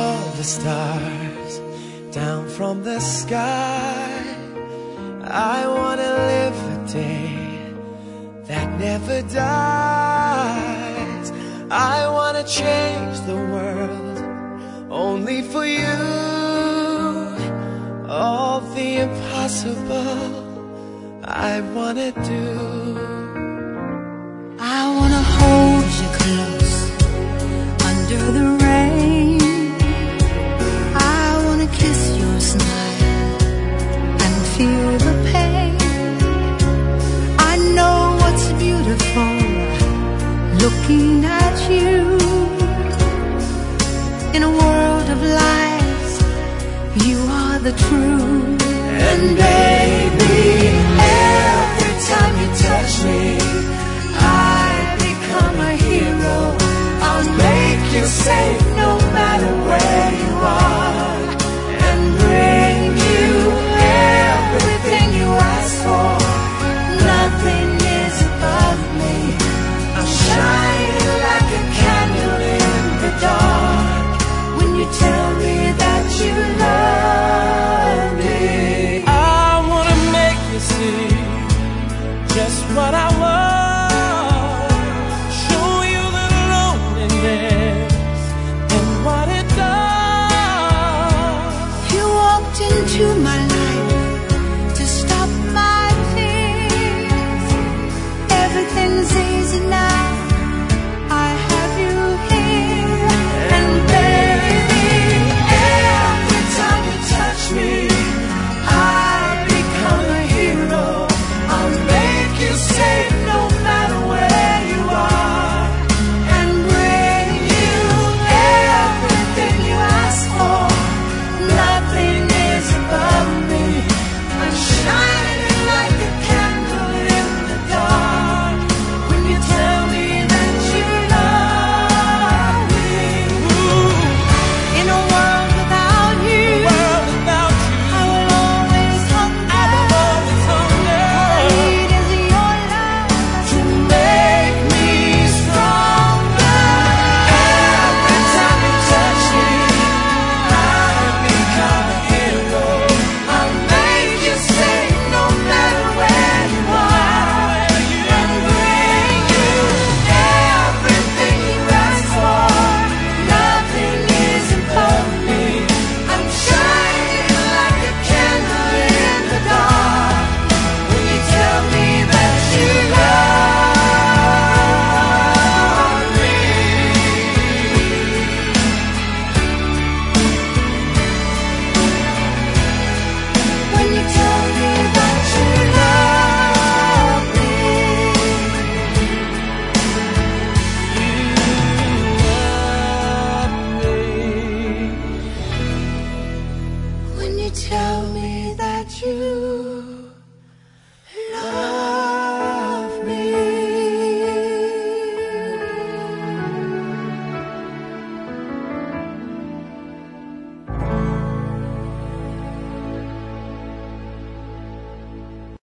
all the stars down from the sky. I wanna live a day that never dies. I wanna change the world only for you. All the impossible I wanna do. I wanna hold you close under the rain. I wanna kiss your smile and feel the pain. I know what's beautiful looking at you. In a world of lies, you are the truth. And baby,